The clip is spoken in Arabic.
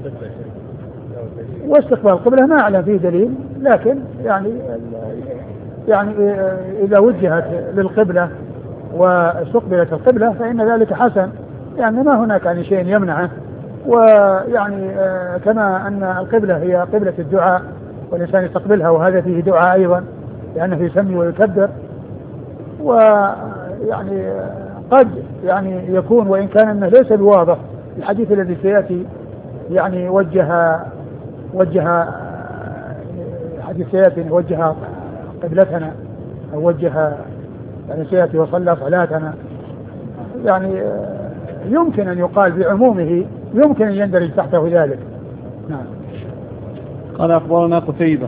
واستقبال القبلة ما أعلم فيه دليل، لكن يعني إذا وجهت للقبلة واستقبلت القبلة فإن ذلك حسن، يعني ما هناك يعني شيء يمنعه. ويعني كما أن القبلة هي قبلة الدعاء والإنسان يستقبلها، وهذا فيه دعاء أيضا لأنه يسمي ويكبر. ويعني قد يعني يكون وإن كان أنه ليس بواضح الحديث الذي سيأتي، يعني وجه حديث سيأتي وجه قبلتنا أو وجه يعني سيأتي وصلى صلاتنا، يعني يمكن أن يقال بعمومه، يمكن أن يندرج تحته ذلك. نعم. قال أخبرنا قتيبة